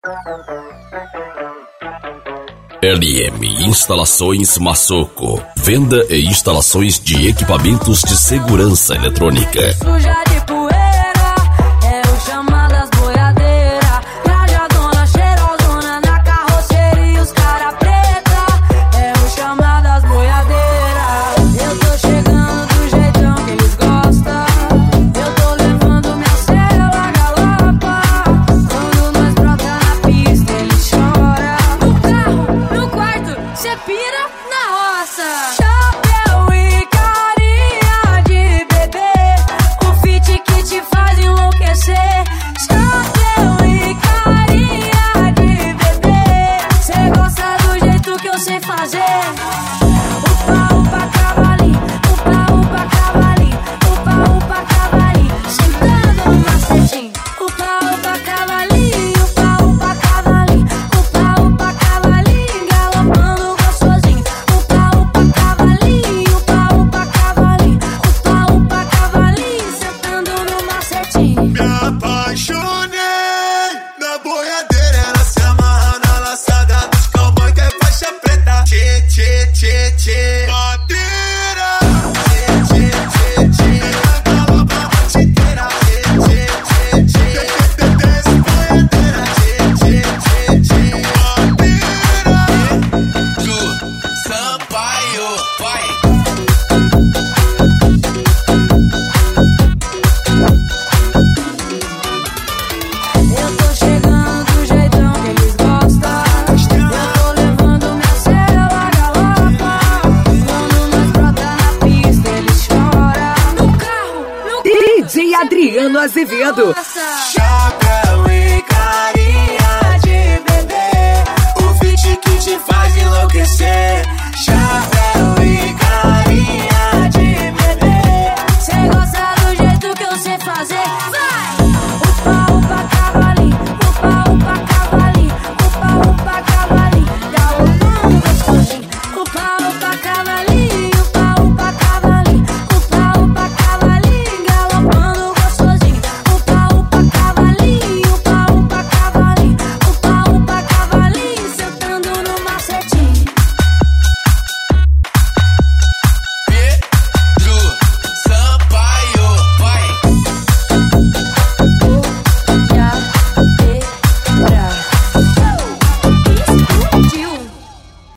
LM Instalações Massoco. Venda e instalações de equipamentos de segurança eletrônica. Suja de poeira, é o chamado das boiadeiras. Trajadona, cheirosona na carroceria e os cara preta. É o chamado das boiadeiras. Eu tô chegando do jeitão que eles gostam. Eu tô levando minha cela a galopa. Quando nós brota na pista, eles choram. No carro, no quarto, cê pira na roça. Chapéu e carinha de bebê, o fit que te faz enlouquecer. Chapéu e carinha de bebê, cê gosta do jeito que eu sei fazer. Upa, upa, cavalinho, upa, upa, cavalinho, upa, upa, cavalinho, sentando no macetinho. Upa, upa, cavalinho, upa, upa, cavalinho, upa, upa, cavalinho, galopando gostosinho. Upa, upa, cavalinho, upa, upa, cavalinho, upa, upa, cavalinho, sentando no macetinho. Me apaixonei na boiadeira, ela se amarra na laçada dos cowboy que é faixa preta. Tchê, tchê, tchê, tchê, madeira. Tchê, tchê, tchê, tchê, galopa a noite inteira. Tchê, tchê, tchê, tchê, desce boiadeira. Tchê, tchê, tchê, tchê, madeira. Ju Sampaio, vai. Eu tô chegando do jeitão que eles gostam. Eu tô levando minha cela a galopa. Quando nós brota na pista, eles choram. No carro, no DJ Adriano Azevedo. nossa.